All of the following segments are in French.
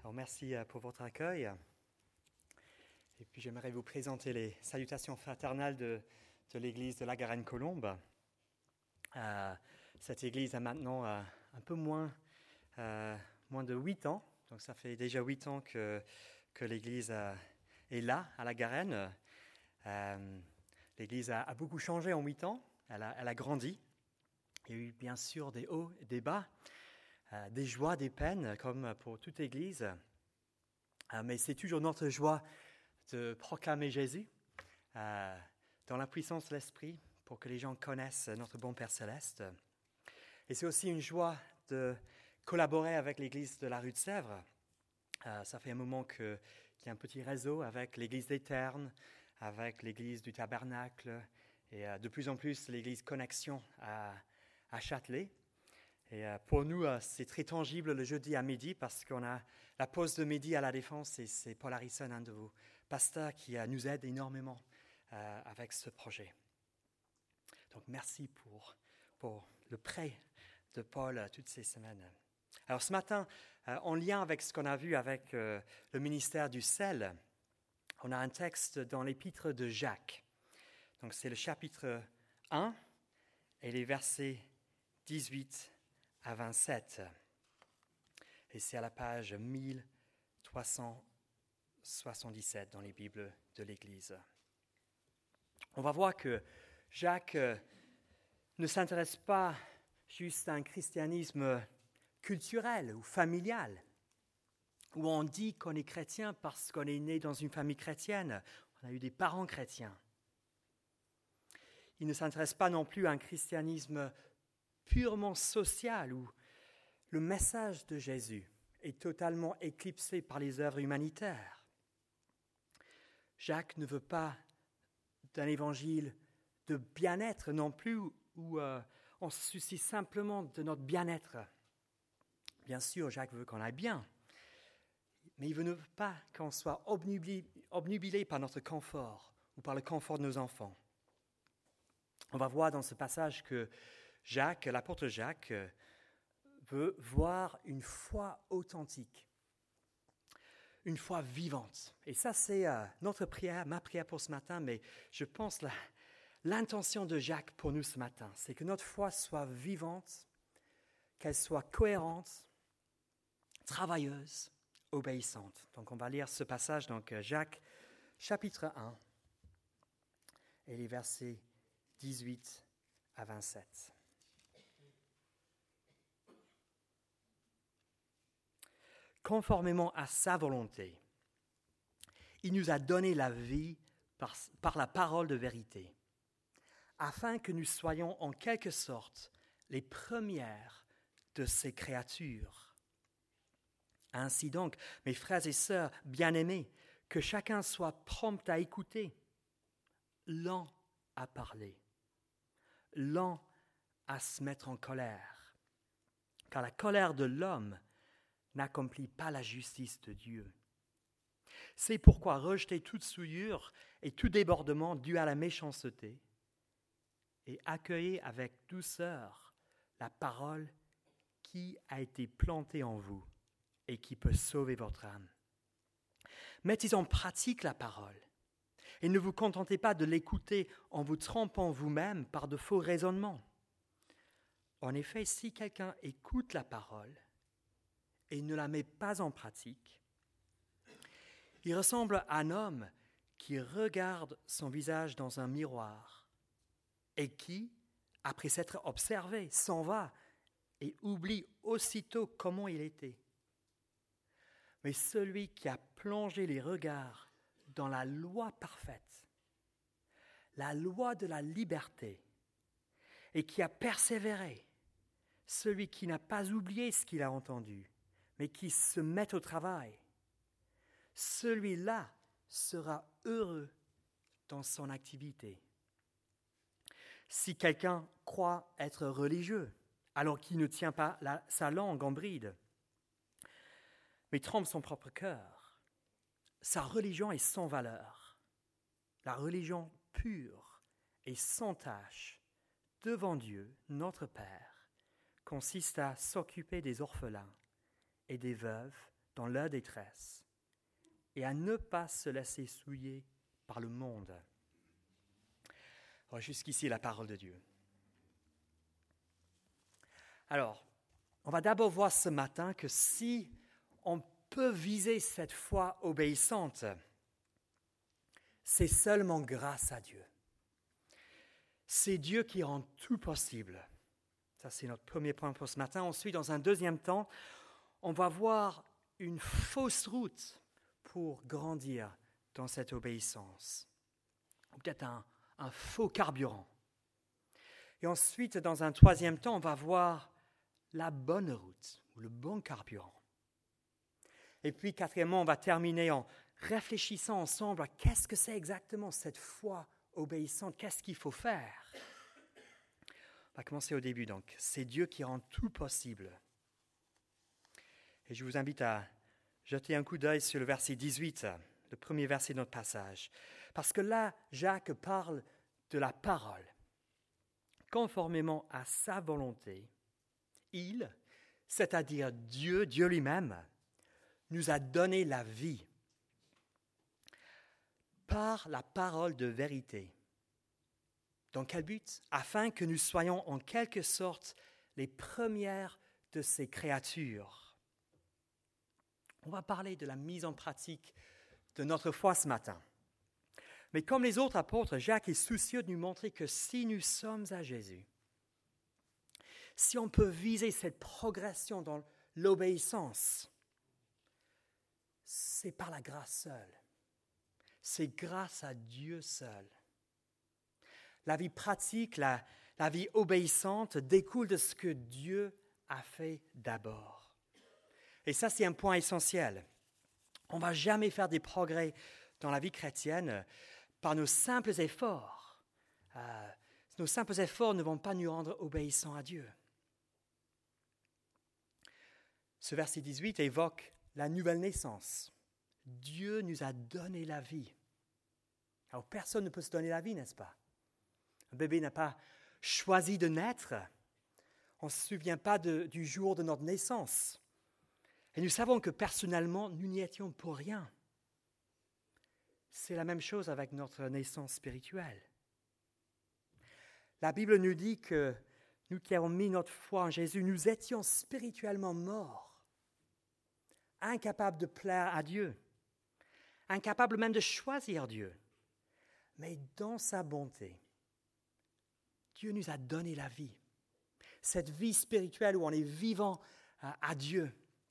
Alors, merci pour votre accueil. Et puis j'aimerais vous présenter les salutations fraternelles de l'église de la Garenne-Colombe. Cette église a maintenant un peu moins de 8 ans. Donc ça fait déjà 8 ans que l'église est là, à la Garenne. L'église a beaucoup changé en 8 ans. Elle a grandi. Il y a eu bien sûr des hauts et des bas, des joies, des peines, comme pour toute église. Mais c'est toujours notre joie de proclamer Jésus dans la puissance de l'Esprit pour que les gens connaissent notre bon Père Céleste. Et c'est aussi une joie de collaborer avec l'église de la rue de Sèvres. Ça fait un moment qu'il y a un petit réseau avec l'église des Ternes, avec l'église du Tabernacle et de plus en plus l'église Connexion à Châtelet. Et pour nous, c'est très tangible le jeudi à midi parce qu'on a la pause de midi à la Défense et c'est Paul Harrison, un de vos pasteurs, qui nous aide énormément avec ce projet. Donc merci pour le prêt de Paul toutes ces semaines. Alors ce matin, en lien avec ce qu'on a vu avec le ministère du sel, on a un texte dans l'épître de Jacques. Donc c'est le chapitre 1 et les versets 18 à 27. Et c'est à la page 1377 dans les Bibles de l'Église. On va voir que Jacques ne s'intéresse pas juste à un christianisme culturel ou familial, où on dit qu'on est chrétien parce qu'on est né dans une famille chrétienne, on a eu des parents chrétiens. Il ne s'intéresse pas non plus à un christianisme purement social, où le message de Jésus est totalement éclipsé par les œuvres humanitaires. Jacques ne veut pas d'un évangile de bien-être non plus, où on se soucie simplement de notre bien-être. Bien sûr, Jacques veut qu'on aille bien, mais il ne veut pas qu'on soit obnubilé par notre confort ou par le confort de nos enfants. On va voir dans ce passage que l'apôtre Jacques, veut voir une foi authentique, une foi vivante. Et ça, c'est notre prière, ma prière pour ce matin, mais je pense l'intention de Jacques pour nous ce matin, c'est que notre foi soit vivante, qu'elle soit cohérente, travailleuse, obéissante. Donc on va lire ce passage, donc Jacques, chapitre 1, et les versets 18 à 27. Conformément à sa volonté, il nous a donné la vie par la parole de vérité, afin que nous soyons en quelque sorte les premières de ses créatures. Ainsi donc, mes frères et sœurs bien-aimés, que chacun soit prompt à écouter, lent à parler, lent à se mettre en colère, car la colère de l'homme n'accomplit pas la justice de Dieu. C'est pourquoi rejetez toute souillure et tout débordement dû à la méchanceté et accueillez avec douceur la parole qui a été plantée en vous et qui peut sauver votre âme. Mettez en pratique la parole et ne vous contentez pas de l'écouter en vous trompant vous-même par de faux raisonnements. En effet, si quelqu'un écoute la parole et ne la met pas en pratique, il ressemble à un homme qui regarde son visage dans un miroir et qui, après s'être observé, s'en va et oublie aussitôt comment il était. Mais celui qui a plongé les regards dans la loi parfaite, la loi de la liberté, et qui a persévéré, celui qui n'a pas oublié ce qu'il a entendu, mais qui se met au travail, celui-là sera heureux dans son activité. Si quelqu'un croit être religieux, alors qu'il ne tient pas sa langue en bride, mais trompe son propre cœur, sa religion est sans valeur. La religion pure et sans tache devant Dieu, notre Père, consiste à s'occuper des orphelins et des veuves dans leur détresse et à ne pas se laisser souiller par le monde. Alors, jusqu'ici, la parole de Dieu. Alors, on va d'abord voir ce matin que si on peut viser cette foi obéissante, c'est seulement grâce à Dieu. C'est Dieu qui rend tout possible. Ça, c'est notre premier point pour ce matin. Ensuite, dans un deuxième temps, on va voir une fausse route pour grandir dans cette obéissance. Ou peut-être un faux carburant. Et ensuite, dans un troisième temps, on va voir la bonne route, ou le bon carburant. Et puis, quatrièmement, on va terminer en réfléchissant ensemble à qu'est-ce que c'est exactement cette foi obéissante, qu'est-ce qu'il faut faire. On va commencer au début, donc. C'est Dieu qui rend tout possible. Et je vous invite à jeter un coup d'œil sur le verset 18, le premier verset de notre passage. Parce que là, Jacques parle de la parole. Conformément à sa volonté, il, c'est-à-dire Dieu lui-même, nous a donné la vie par la parole de vérité. Dans quel but ? Afin que nous soyons en quelque sorte les premières de ces créatures. On va parler de la mise en pratique de notre foi ce matin. Mais comme les autres apôtres, Jacques est soucieux de nous montrer que si nous sommes à Jésus, si on peut viser cette progression dans l'obéissance, c'est par la grâce seule. C'est grâce à Dieu seul. La vie pratique, la vie obéissante découle de ce que Dieu a fait d'abord. Et ça, c'est un point essentiel. On ne va jamais faire des progrès dans la vie chrétienne par nos simples efforts. Nos simples efforts ne vont pas nous rendre obéissants à Dieu. Ce verset 18 évoque la nouvelle naissance. Dieu nous a donné la vie. Alors personne ne peut se donner la vie, n'est-ce pas? Un bébé n'a pas choisi de naître. On ne se souvient pas du jour de notre naissance. Et nous savons que personnellement, nous n'y étions pour rien. C'est la même chose avec notre naissance spirituelle. La Bible nous dit que nous qui avons mis notre foi en Jésus, nous étions spirituellement morts, incapables de plaire à Dieu, incapables même de choisir Dieu. Mais dans sa bonté, Dieu nous a donné la vie, cette vie spirituelle où on est vivant à Dieu.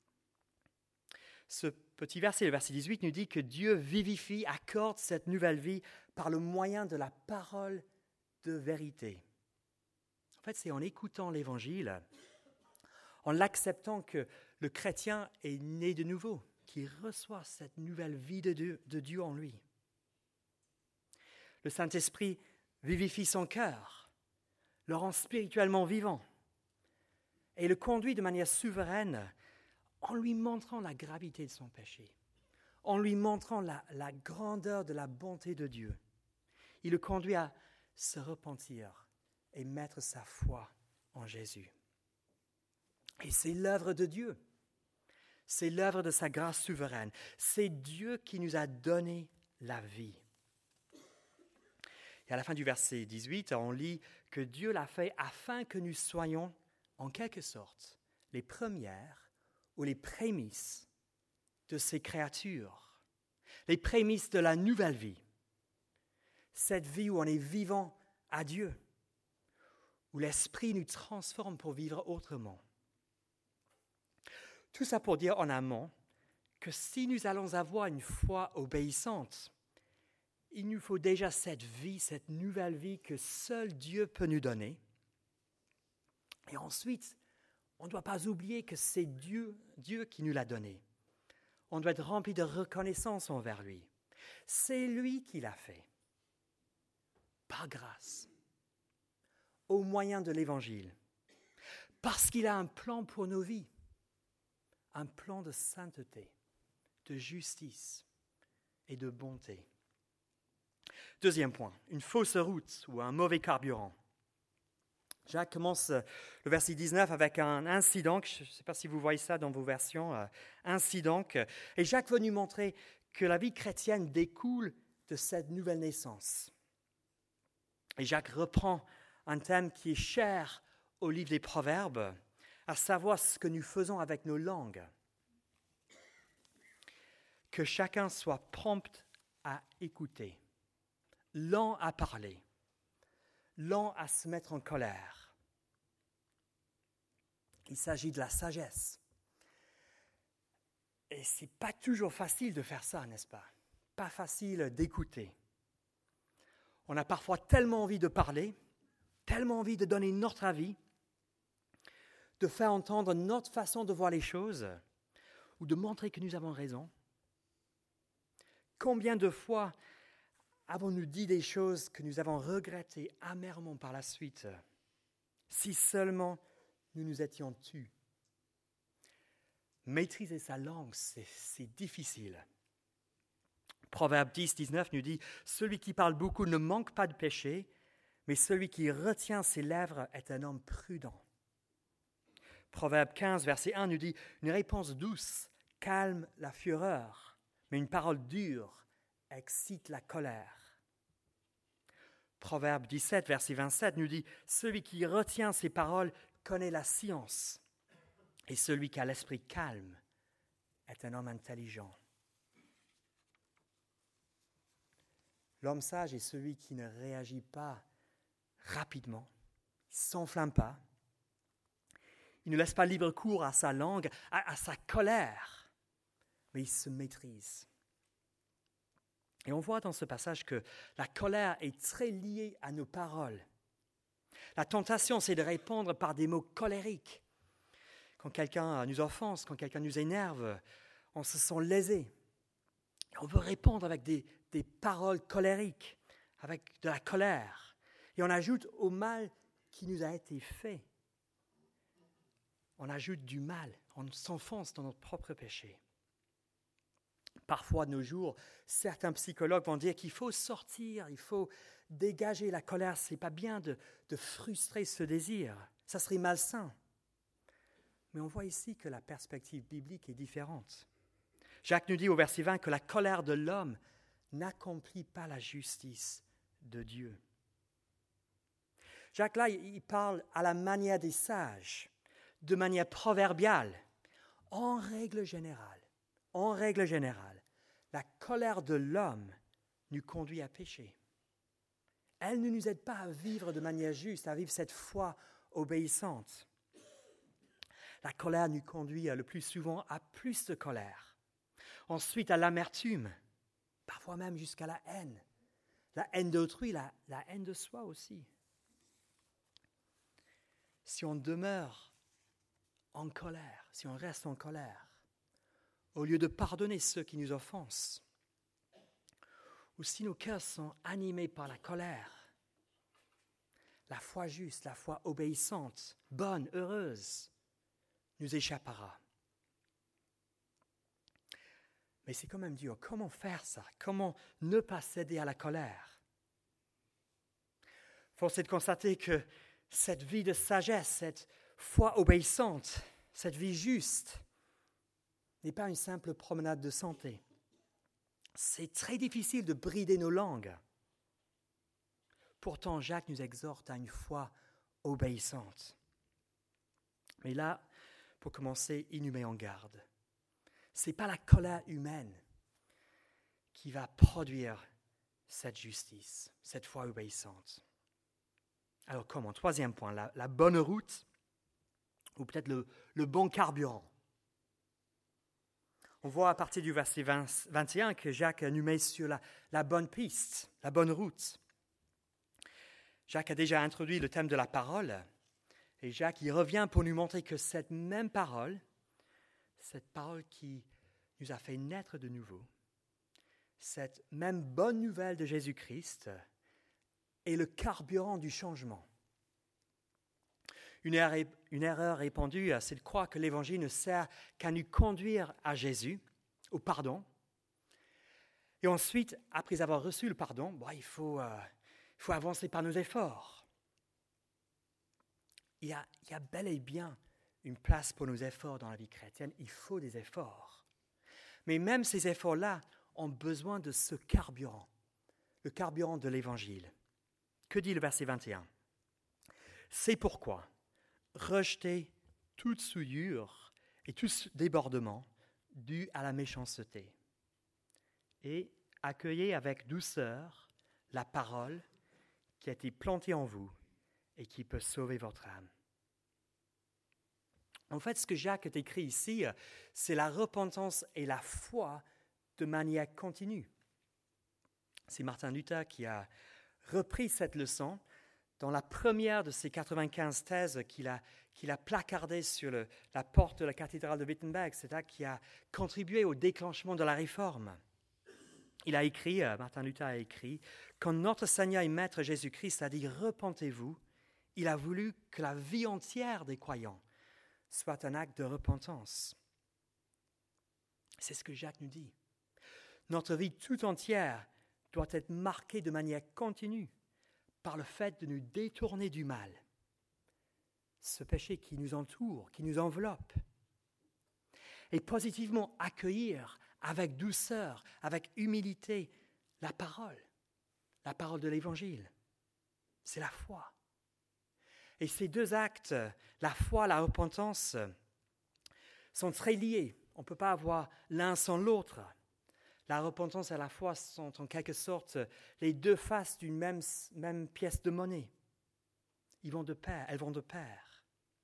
Ce petit verset, le verset 18, nous dit que Dieu vivifie, accorde cette nouvelle vie par le moyen de la parole de vérité. En fait, c'est en écoutant l'Évangile, en l'acceptant que le chrétien est né de nouveau, qu'il reçoit cette nouvelle vie de Dieu en lui. Le Saint-Esprit vivifie son cœur, le rend spirituellement vivant et le conduit de manière souveraine en lui montrant la gravité de son péché, en lui montrant la grandeur de la bonté de Dieu. Il le conduit à se repentir et mettre sa foi en Jésus. Et c'est l'œuvre de Dieu. C'est l'œuvre de sa grâce souveraine. C'est Dieu qui nous a donné la vie. Et à la fin du verset 18, on lit que Dieu l'a fait afin que nous soyons, en quelque sorte, les premières ou les prémices de ces créatures, les prémices de la nouvelle vie. Cette vie où on est vivant à Dieu, où l'Esprit nous transforme pour vivre autrement. Tout ça pour dire en amont que si nous allons avoir une foi obéissante, il nous faut déjà cette vie, cette nouvelle vie que seul Dieu peut nous donner. Et ensuite, on ne doit pas oublier que c'est Dieu qui nous l'a donnée. On doit être rempli de reconnaissance envers lui. C'est lui qui l'a fait, par grâce, au moyen de l'Évangile, parce qu'il a un plan pour nos vies, un plan de sainteté, de justice et de bonté. Deuxième point, une fausse route ou un mauvais carburant. Jacques commence le verset 19 avec un incident, je ne sais pas si vous voyez ça dans vos versions, incident. Et Jacques veut nous montrer que la vie chrétienne découle de cette nouvelle naissance. Et Jacques reprend un thème qui est cher au livre des Proverbes, à savoir ce que nous faisons avec nos langues. Que chacun soit prompt à écouter, lent à parler, lent à se mettre en colère. Il s'agit de la sagesse. Et ce n'est pas toujours facile de faire ça, n'est-ce pas? Pas facile d'écouter. On a parfois tellement envie de parler, tellement envie de donner notre avis, de faire entendre notre façon de voir les choses, ou de montrer que nous avons raison. Combien de fois avons-nous dit des choses que nous avons regrettées amèrement par la suite, si seulement nous nous étions tus? Maîtriser sa langue, c'est difficile. Proverbe 10, 19 nous dit « Celui qui parle beaucoup ne manque pas de péché, mais celui qui retient ses lèvres est un homme prudent. » Proverbe 15, verset 1 nous dit « Une réponse douce calme la fureur, mais une parole dure excite la colère. » Proverbe 17, verset 27 nous dit « Celui qui retient ses paroles connaît la science, et celui qui a l'esprit calme est un homme intelligent. » L'homme sage est celui qui ne réagit pas rapidement, il ne s'enflamme pas, il ne laisse pas libre cours à sa langue, à sa colère, mais il se maîtrise. Et on voit dans ce passage que la colère est très liée à nos paroles. La tentation, c'est de répondre par des mots colériques. Quand quelqu'un nous offense, quand quelqu'un nous énerve, on se sent lésé. Et on veut répondre avec des paroles colériques, avec de la colère. Et on ajoute au mal qui nous a été fait. On ajoute du mal, on s'enfonce dans notre propre péché. Parfois, de nos jours, certains psychologues vont dire qu'il faut sortir, il faut dégager la colère. Ce n'est pas bien de frustrer ce désir, ça serait malsain. Mais on voit ici que la perspective biblique est différente. Jacques nous dit au verset 20 que la colère de l'homme n'accomplit pas la justice de Dieu. Jacques, là, il parle à la manière des sages, de manière proverbiale. En règle générale, la colère de l'homme nous conduit à pécher. Elle ne nous aide pas à vivre de manière juste, à vivre cette foi obéissante. La colère nous conduit le plus souvent à plus de colère. Ensuite, à l'amertume, parfois même jusqu'à la haine. La haine d'autrui, la haine de soi aussi. Si on demeure en colère, si on reste en colère, au lieu de pardonner ceux qui nous offensent, ou si nos cœurs sont animés par la colère, la foi juste, la foi obéissante, bonne, heureuse, nous échappera. Mais c'est quand même dur. Comment faire ça? Comment ne pas céder à la colère? Force est de constater que cette vie de sagesse, cette foi obéissante, cette vie juste, n'est pas une simple promenade de santé. C'est très difficile de brider nos langues. Pourtant, Jacques nous exhorte à une foi obéissante. Mais là, pour commencer, il nous met en garde. Ce n'est pas la colère humaine qui va produire cette justice, cette foi obéissante. Alors comment? Troisième point, la bonne route, ou peut-être le bon carburant. On voit à partir du verset 21 que Jacques nous met sur la bonne piste, la bonne route. Jacques a déjà introduit le thème de la parole, et Jacques y revient pour nous montrer que cette même parole, cette parole qui nous a fait naître de nouveau, cette même bonne nouvelle de Jésus-Christ est le carburant du changement. Une erreur répandue, c'est de croire que l'Évangile ne sert qu'à nous conduire à Jésus, au pardon. Et ensuite, après avoir reçu le pardon, il faut avancer par nos efforts. il y a bel et bien une place pour nos efforts dans la vie chrétienne. Il faut des efforts. Mais même ces efforts-là ont besoin de ce carburant, le carburant de l'Évangile. Que dit le verset 21 ? C'est pourquoi rejetez toute souillure et tout débordement dû à la méchanceté et accueillez avec douceur la parole qui a été plantée en vous et qui peut sauver votre âme. En fait, ce que Jacques a écrit ici, c'est la repentance et la foi de manière continue. C'est Martin Luther qui a repris cette leçon dans la première de ses 95 thèses qu'il a placardées sur la porte de la cathédrale de Wittenberg, c'est-à-dire qui a contribué au déclenchement de la réforme. Martin Luther a écrit, « Quand notre Seigneur et Maître Jésus-Christ a dit « Repentez-vous », il a voulu que la vie entière des croyants soit un acte de repentance. » C'est ce que Jacques nous dit. Notre vie tout entière doit être marquée de manière continue par le fait de nous détourner du mal, ce péché qui nous entoure, qui nous enveloppe, et positivement accueillir avec douceur, avec humilité, la parole de l'Évangile. C'est la foi. Et ces deux actes, la foi, la repentance, sont très liés. On ne peut pas avoir l'un sans l'autre. La repentance et la foi sont en quelque sorte les deux faces d'une même pièce de monnaie. Elles vont de pair.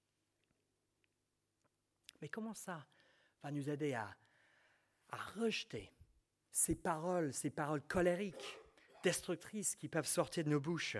Mais comment ça va nous aider à rejeter ces paroles colériques, destructrices qui peuvent sortir de nos bouches?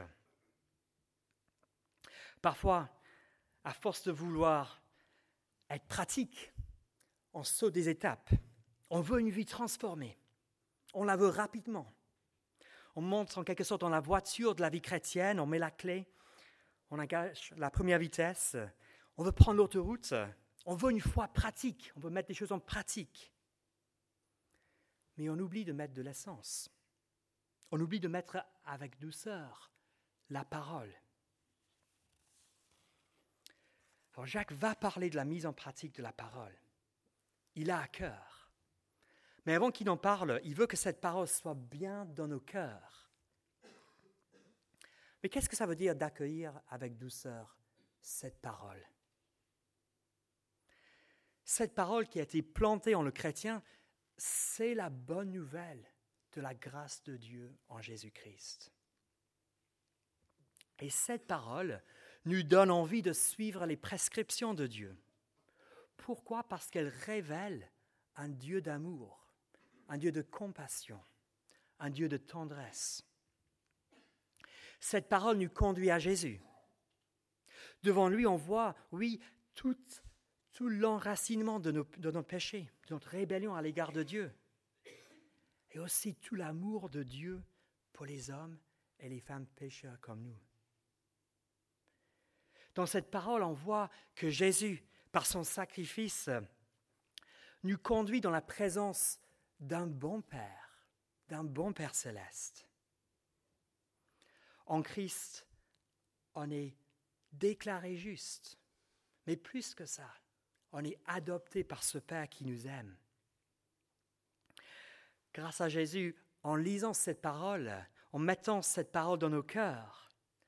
Parfois, à force de vouloir être pratique, on saute des étapes. On veut une vie transformée. On la veut rapidement. On monte en quelque sorte dans la voiture de la vie chrétienne, on met la clé, on engage la première vitesse, on veut prendre l'autoroute, on veut une foi pratique, on veut mettre des choses en pratique. Mais on oublie de mettre de l'essence. On oublie de mettre avec douceur la parole. Alors Jacques va parler de la mise en pratique de la parole. Il a à cœur. Mais avant qu'il en parle, il veut que cette parole soit bien dans nos cœurs. Mais qu'est-ce que ça veut dire d'accueillir avec douceur cette parole ? Cette parole qui a été plantée en le chrétien, c'est la bonne nouvelle de la grâce de Dieu en Jésus-Christ. Et cette parole nous donne envie de suivre les prescriptions de Dieu. Pourquoi ? Parce qu'elle révèle un Dieu d'amour, un Dieu de compassion, un Dieu de tendresse. Cette parole nous conduit à Jésus. Devant lui, on voit, oui, tout l'enracinement de nos péchés, de notre rébellion à l'égard de Dieu, et aussi tout l'amour de Dieu pour les hommes et les femmes pécheurs comme nous. Dans cette parole, on voit que Jésus, par son sacrifice, nous conduit dans la présence d'un bon Père céleste. En Christ, on est déclaré juste, mais plus que ça, on est adopté par ce Père qui nous aime. Grâce à Jésus, en lisant cette parole, en mettant cette parole dans nos cœurs,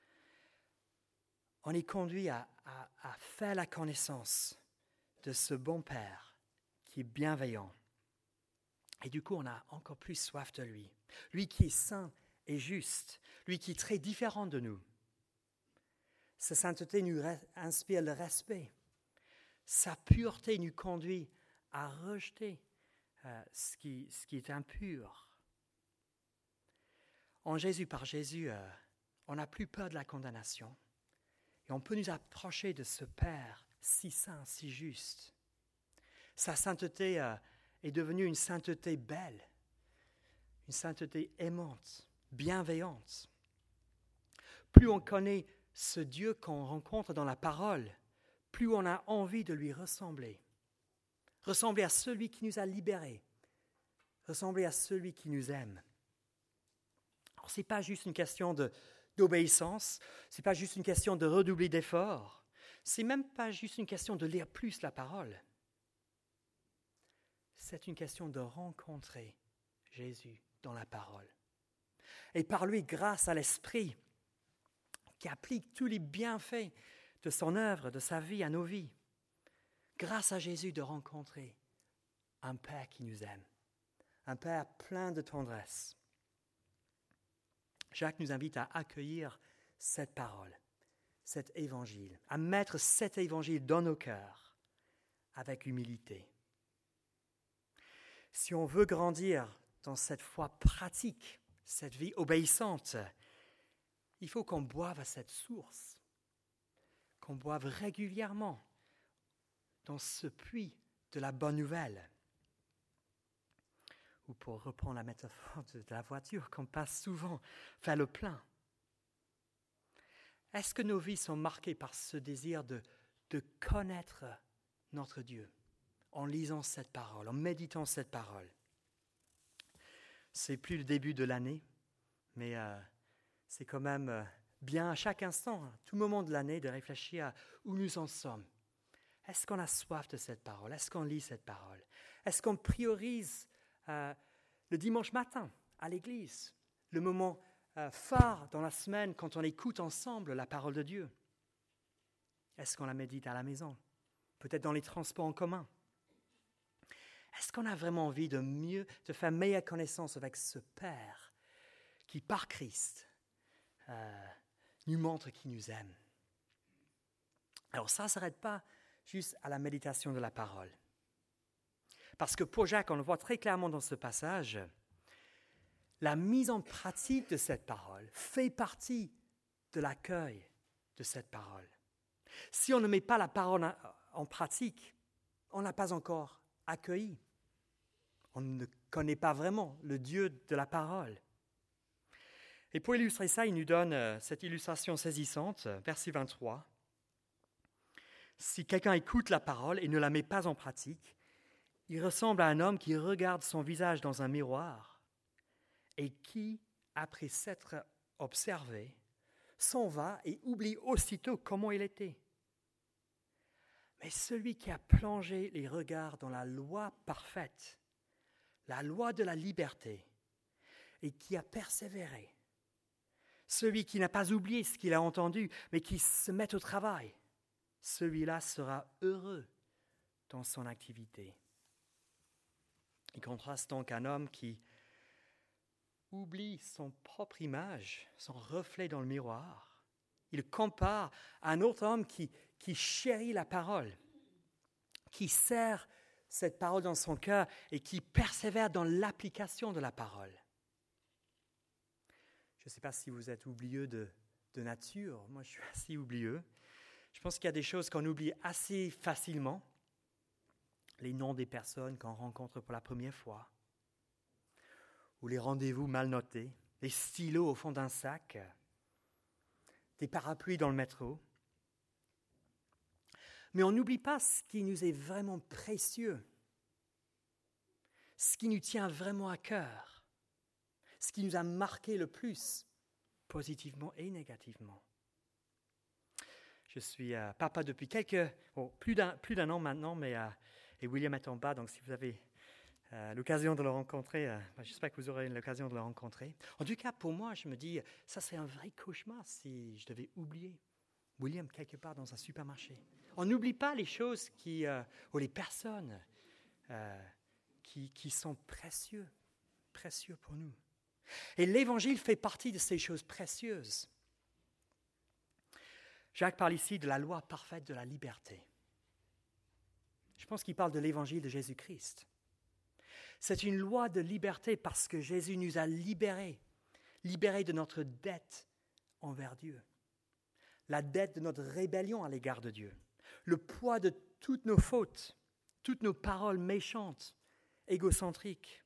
on est conduit à faire la connaissance de ce bon Père qui est bienveillant. Et du coup, on a encore plus soif de lui. Lui qui est saint et juste, lui qui est très différent de nous. Sa sainteté nous inspire le respect. Sa pureté nous conduit à rejeter ce qui est impur. En Jésus, par Jésus, on n'a plus peur de la condamnation. Et on peut nous approcher de ce Père si saint, si juste. Sa sainteté est devenue une sainteté belle, une sainteté aimante, bienveillante. Plus on connaît ce Dieu qu'on rencontre dans la parole, plus on a envie de lui ressembler. Ressembler à celui qui nous a libérés, ressembler à celui qui nous aime. Alors, ce n'est pas juste une question d'obéissance, ce n'est pas juste une question de redoubler d'efforts, Ce n'est même pas juste une question de lire plus la parole. C'est une question de rencontrer Jésus dans la parole. Et par lui, grâce à l'Esprit qui applique tous les bienfaits de son œuvre, de sa vie à nos vies, grâce à Jésus de rencontrer un Père qui nous aime, un Père plein de tendresse. Jacques nous invite à accueillir cette parole, cet évangile, à mettre cet évangile dans nos cœurs avec humilité. Si on veut grandir dans cette foi pratique, cette vie obéissante, il faut qu'on boive à cette source, qu'on boive régulièrement dans ce puits de la bonne nouvelle. Ou pour reprendre la métaphore de la voiture, qu'on passe souvent faire le plein. Est-ce que nos vies sont marquées par ce désir de connaître notre Dieu en lisant cette parole, en méditant cette parole? C'est plus le début de l'année, mais c'est quand même bien à chaque instant, à tout moment de l'année, de réfléchir à où nous en sommes. Est-ce qu'on a soif de cette parole? Est-ce qu'on lit cette parole? Est-ce qu'on priorise le dimanche matin à l'église, le moment phare dans la semaine quand on écoute ensemble la parole de Dieu? Est-ce qu'on la médite à la maison? Peut-être dans les transports en commun? Est-ce qu'on a vraiment envie de faire meilleure connaissance avec ce Père qui, par Christ, nous montre qu'il nous aime? Alors ça ne s'arrête pas juste à la méditation de la parole. Parce que pour Jacques, on le voit très clairement dans ce passage, la mise en pratique de cette parole fait partie de l'accueil de cette parole. Si on ne met pas la parole en pratique, on n'a pas encore accueilli. On ne connaît pas vraiment le Dieu de la parole. Et pour illustrer ça, il nous donne cette illustration saisissante, verset 23. Si quelqu'un écoute la parole et ne la met pas en pratique, il ressemble à un homme qui regarde son visage dans un miroir et qui, après s'être observé, s'en va et oublie aussitôt comment il était. Mais celui qui a plongé les regards dans la loi parfaite, la loi de la liberté, et qui a persévéré, celui qui n'a pas oublié ce qu'il a entendu, mais qui se met au travail, celui-là sera heureux dans son activité. Il contraste donc un homme qui oublie son propre image, son reflet dans le miroir. Il compare à un autre homme qui chérit la parole, qui serre cette parole dans son cœur et qui persévère dans l'application de la parole. Je ne sais pas si vous êtes oublieux de nature. Moi, je suis assez oublieux. Je pense qu'il y a des choses qu'on oublie assez facilement. Les noms des personnes qu'on rencontre pour la première fois, ou les rendez-vous mal notés, les stylos au fond d'un sac, des parapluies dans le métro. Mais on n'oublie pas ce qui nous est vraiment précieux, ce qui nous tient vraiment à cœur, ce qui nous a marqué le plus, positivement et négativement. Je suis papa depuis plus d'un an maintenant, et William est en bas, donc si vous avez l'occasion de le rencontrer, j'espère que vous aurez l'occasion de le rencontrer. En tout cas, pour moi, je me dis, ça serait un vrai cauchemar si je devais oublier William quelque part dans un supermarché. On n'oublie pas les choses ou les personnes qui sont précieux pour nous. Et l'Évangile fait partie de ces choses précieuses. Jacques parle ici de la loi parfaite de la liberté. Je pense qu'il parle de l'Évangile de Jésus-Christ. C'est une loi de liberté parce que Jésus nous a libérés de notre dette envers Dieu, la dette de notre rébellion à l'égard de Dieu, le poids de toutes nos fautes, toutes nos paroles méchantes, égocentriques.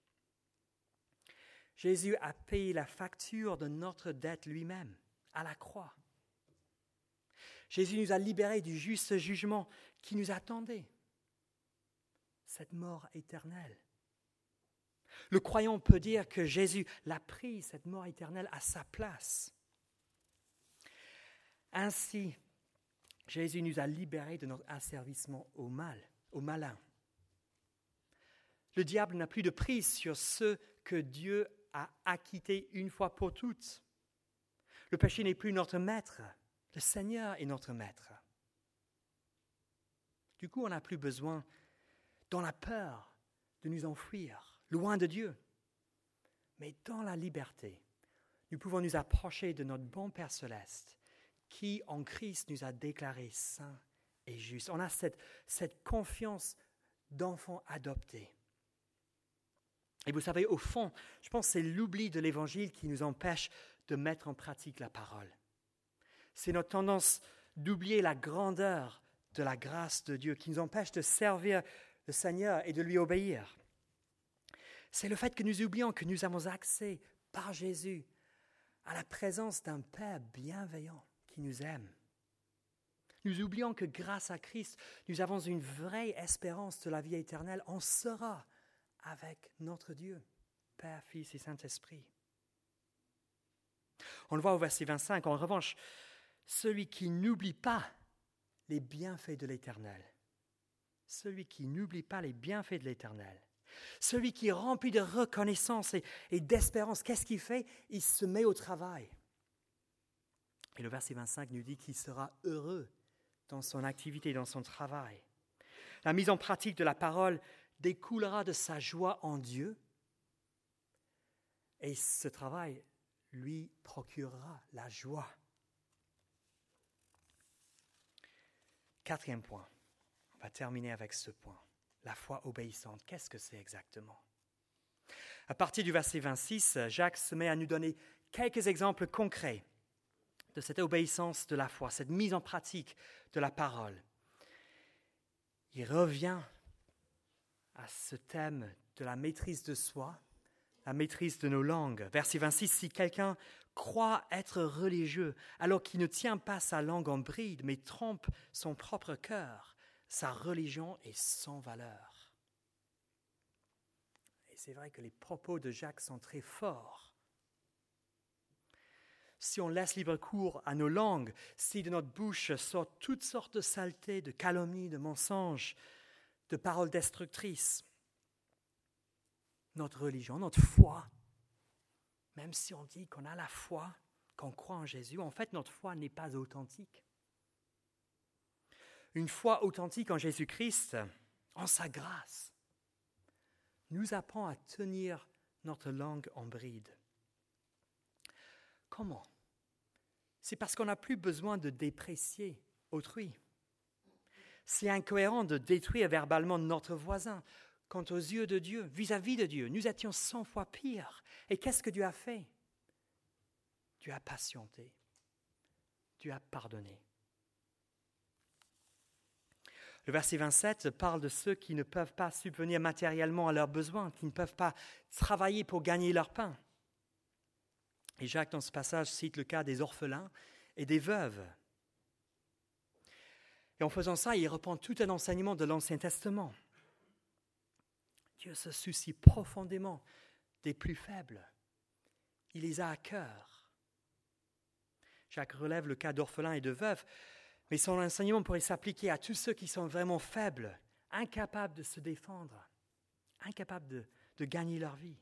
Jésus a payé la facture de notre dette lui-même à la croix. Jésus nous a libérés du juste jugement qui nous attendait, cette mort éternelle. Le croyant peut dire que Jésus l'a pris, cette mort éternelle, à sa place. Ainsi, Jésus nous a libérés de notre asservissement au mal, au malin. Le diable n'a plus de prise sur ceux que Dieu a acquittés une fois pour toutes. Le péché n'est plus notre maître. Le Seigneur est notre maître. Du coup, on n'a plus besoin, dans la peur, de nous enfuir, loin de Dieu. Mais dans la liberté, nous pouvons nous approcher de notre bon Père céleste, qui en Christ nous a déclarés saints et justes. On a cette confiance d'enfants adoptés. Et vous savez, au fond, je pense que c'est l'oubli de l'Évangile qui nous empêche de mettre en pratique la parole. C'est notre tendance d'oublier la grandeur de la grâce de Dieu qui nous empêche de servir le Seigneur et de lui obéir. C'est le fait que nous oublions que nous avons accès par Jésus à la présence d'un Père bienveillant qui nous aime. Nous oublions que grâce à Christ, nous avons une vraie espérance de la vie éternelle. On sera avec notre Dieu, Père, Fils et Saint-Esprit. On le voit au verset 25. En revanche, celui qui n'oublie pas les bienfaits de l'Éternel, celui qui n'oublie pas les bienfaits de l'Éternel, celui qui est rempli de reconnaissance et d'espérance, qu'est-ce qu'il fait? Il se met au travail. Et le verset 25 nous dit qu'il sera heureux dans son activité, dans son travail. La mise en pratique de la parole découlera de sa joie en Dieu et ce travail lui procurera la joie. Quatrième point, on va terminer avec ce point. La foi obéissante, qu'est-ce que c'est exactement? À partir du verset 26, Jacques se met à nous donner quelques exemples concrets de cette obéissance de la foi, cette mise en pratique de la parole. Il revient à ce thème de la maîtrise de soi, la maîtrise de nos langues. Verset 26, si quelqu'un croit être religieux alors qu'il ne tient pas sa langue en bride, mais trompe son propre cœur, sa religion est sans valeur. Et c'est vrai que les propos de Jacques sont très forts. Si on laisse libre cours à nos langues, si de notre bouche sortent toutes sortes de saletés, de calomnies, de mensonges, de paroles destructrices, notre religion, notre foi, même si on dit qu'on a la foi, qu'on croit en Jésus, en fait notre foi n'est pas authentique. Une foi authentique en Jésus-Christ, en sa grâce, nous apprend à tenir notre langue en bride. Comment? C'est parce qu'on n'a plus besoin de déprécier autrui. C'est incohérent de détruire verbalement notre voisin. Quant aux yeux de Dieu, vis-à-vis de Dieu, nous étions 100 fois pires. Et qu'est-ce que Dieu a fait? Dieu a patienté. Dieu a pardonné. Le verset 27 parle de ceux qui ne peuvent pas subvenir matériellement à leurs besoins, qui ne peuvent pas travailler pour gagner leur pain. Et Jacques, dans ce passage, cite le cas des orphelins et des veuves. Et en faisant ça, il reprend tout un enseignement de l'Ancien Testament. Dieu se soucie profondément des plus faibles. Il les a à cœur. Jacques relève le cas d'orphelins et de veuves, mais son enseignement pourrait s'appliquer à tous ceux qui sont vraiment faibles, incapables de se défendre, incapables de gagner leur vie.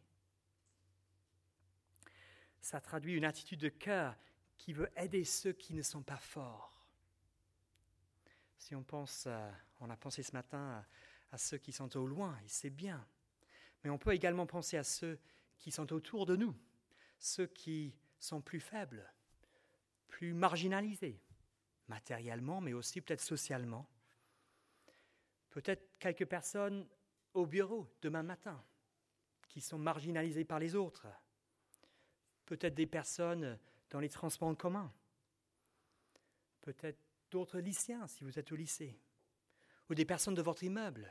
Ça traduit une attitude de cœur qui veut aider ceux qui ne sont pas forts. Si on a pensé ce matin à ceux qui sont au loin, et c'est bien. Mais on peut également penser à ceux qui sont autour de nous, ceux qui sont plus faibles, plus marginalisés, matériellement, mais aussi peut-être socialement. Peut-être quelques personnes au bureau demain matin qui sont marginalisées par les autres. Peut-être des personnes dans les transports en commun. Peut-être d'autres lycéens si vous êtes au lycée. Ou des personnes de votre immeuble.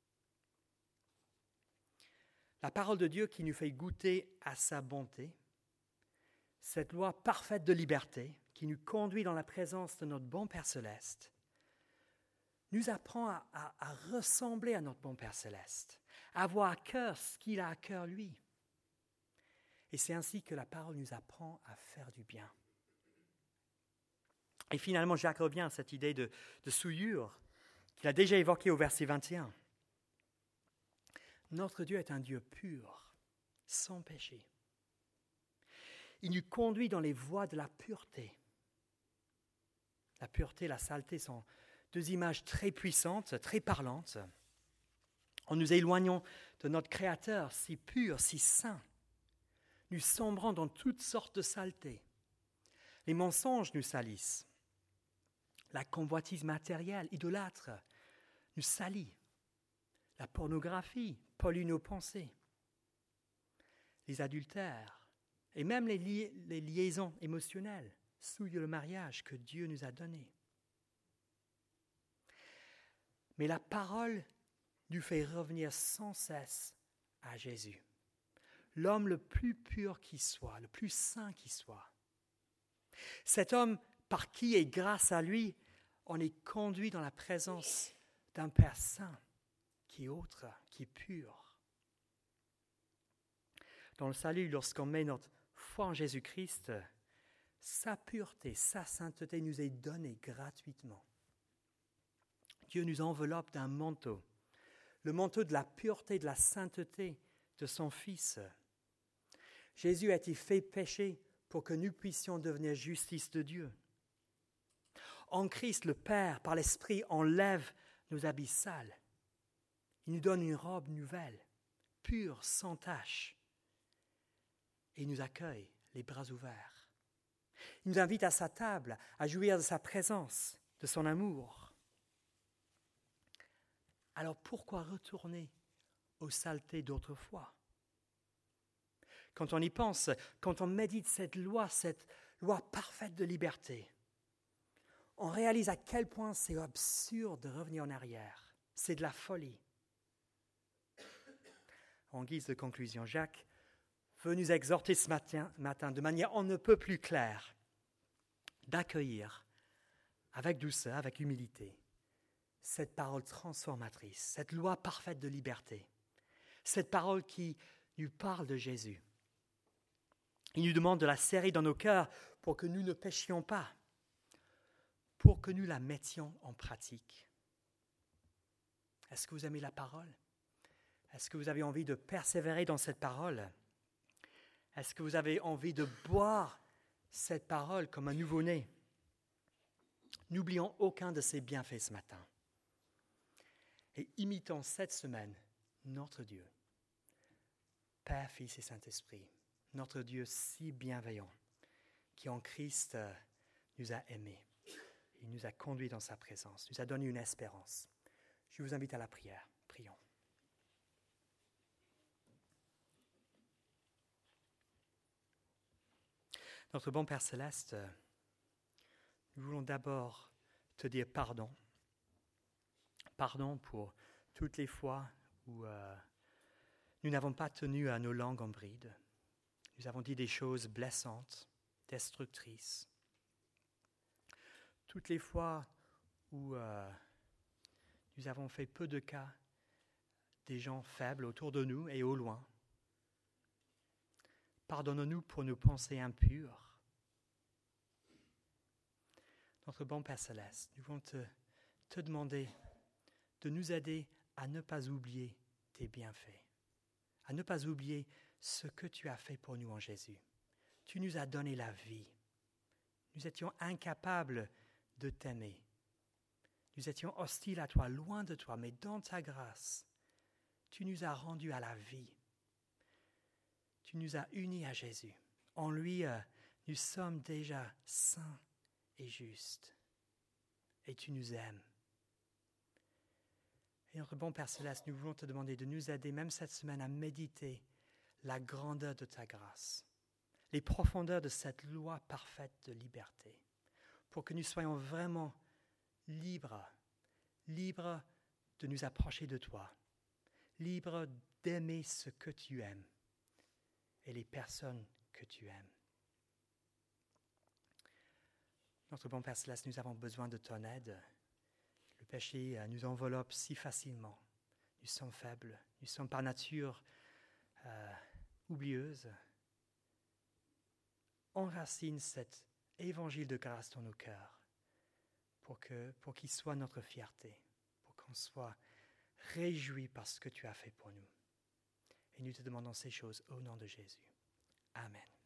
La parole de Dieu qui nous fait goûter à sa bonté, cette loi parfaite de liberté qui nous conduit dans la présence de notre bon Père céleste, nous apprend à ressembler à notre bon Père céleste, à avoir à cœur ce qu'il a à cœur lui. Et c'est ainsi que la parole nous apprend à faire du bien. Et finalement, Jacques revient à cette idée de souillure qu'il a déjà évoquée au verset 21. Notre Dieu est un Dieu pur, sans péché. Il nous conduit dans les voies de la pureté. La pureté et la saleté sont deux images très puissantes, très parlantes. En nous éloignant de notre Créateur si pur, si saint, nous sombrons dans toutes sortes de saletés. Les mensonges nous salissent. La convoitise matérielle, idolâtre, nous salit. La pornographie pollue nos pensées. Les adultères et même les liaisons émotionnelles souillent le mariage que Dieu nous a donné. Mais la parole nous fait revenir sans cesse à Jésus, l'homme le plus pur qui soit, le plus saint qui soit. Cet homme par qui et grâce à lui, on est conduit dans la présence d'un Père saint, qui est autre, qui est pur. Dans le salut, lorsqu'on met notre foi en Jésus-Christ, sa pureté, sa sainteté nous est donnée gratuitement. Dieu nous enveloppe d'un manteau, le manteau de la pureté, de la sainteté de son Fils. Jésus a été fait péché pour que nous puissions devenir justice de Dieu. En Christ, le Père, par l'Esprit, enlève nos habits sales. Il nous donne une robe nouvelle, pure, sans tache. Et il nous accueille, les bras ouverts. Il nous invite à sa table, à jouir de sa présence, de son amour. Alors pourquoi retourner aux saletés d'autrefois ? Quand on y pense, quand on médite cette loi parfaite de liberté, on réalise à quel point c'est absurde de revenir en arrière. C'est de la folie. En guise de conclusion, Jacques veut nous exhorter ce matin de manière on ne peut plus claire d'accueillir avec douceur, avec humilité, cette parole transformatrice, cette loi parfaite de liberté, cette parole qui nous parle de Jésus. Il nous demande de la serrer dans nos cœurs pour que nous ne péchions pas, pour que nous la mettions en pratique. Est-ce que vous aimez la parole ? Est-ce que vous avez envie de persévérer dans cette parole ? Est-ce que vous avez envie de boire cette parole comme un nouveau-né ? N'oublions aucun de ses bienfaits ce matin. Et imitons cette semaine notre Dieu, Père, Fils et Saint-Esprit, notre Dieu si bienveillant, qui en Christ nous a aimés. Il nous a conduits dans sa présence, nous a donné une espérance. Je vous invite à la prière. Prions. Notre bon Père Céleste, nous voulons d'abord te dire pardon. Pardon pour toutes les fois où nous n'avons pas tenu à nos langues en bride. Nous avons dit des choses blessantes, destructrices. Toutes les fois où nous avons fait peu de cas des gens faibles autour de nous et au loin. Pardonne-nous pour nos pensées impures. Notre bon Père Céleste, nous voulons te demander de nous aider à ne pas oublier tes bienfaits, à ne pas oublier ce que tu as fait pour nous en Jésus. Tu nous as donné la vie. Nous étions incapables de t'aimer. Nous étions hostiles à toi, loin de toi, mais dans ta grâce, tu nous as rendus à la vie. Tu nous as unis à Jésus. En lui, nous sommes déjà saints et justes. Et tu nous aimes. Et notre bon Père Céleste, nous voulons te demander de nous aider, même cette semaine, à méditer la grandeur de ta grâce, les profondeurs de cette loi parfaite de liberté, pour que nous soyons vraiment libres de nous approcher de toi, libres d'aimer ce que tu aimes et les personnes que tu aimes. Notre bon Père Céleste, nous avons besoin de ton aide. Le péché nous enveloppe si facilement. Nous sommes faibles, nous sommes par nature oublieuses. Enracine cet évangile de grâce dans nos cœurs. pour qu'il soit notre fierté, pour qu'on soit réjouis par ce que tu as fait pour nous. Et nous te demandons ces choses au nom de Jésus. Amen.